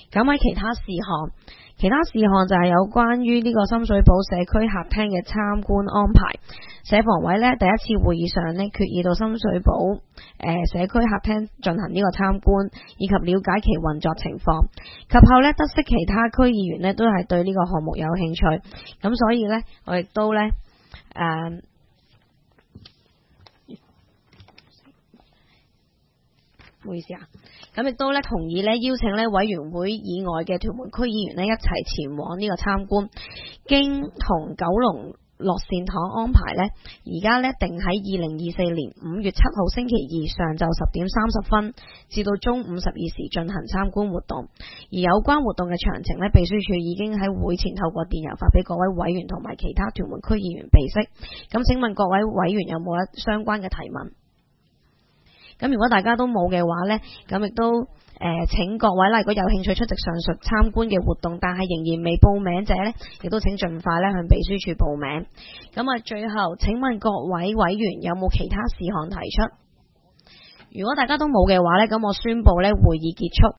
咁喺其他事項就係有關於呢個深水埗社區客廳嘅參觀安排。社房委呢第一次會議上呢決議到深水埗社區客廳進行呢個參觀，以及了解其運作情況。及後呢得悉其他區議員呢都係對呢個項目有興趣，咁所以呢我亦都呢唔好意思啊，咁亦都咧同意咧邀請咧委員會以外嘅屯門區議員咧一齊前往呢個參觀。經同九龍樂善堂安排咧，而家咧定喺2024年5月7號星期二上晝10點30分至到中午12時進行參觀活動。而有關活動嘅詳情咧，秘書處已經喺會前透過電郵發俾各位委員同埋其他屯門區議員備悉。咁請問各位委員有冇相關嘅提問？咁如果大家都冇嘅話呢，咁亦都請各位啦，如果有興趣出席上述參觀嘅活動，但係仍然未報名者呢，亦都請盡快咧向秘書處報名。咁啊，最後請問各位委員有冇其他事項提出？如果大家都冇嘅話呢，咁我宣布呢會議結束。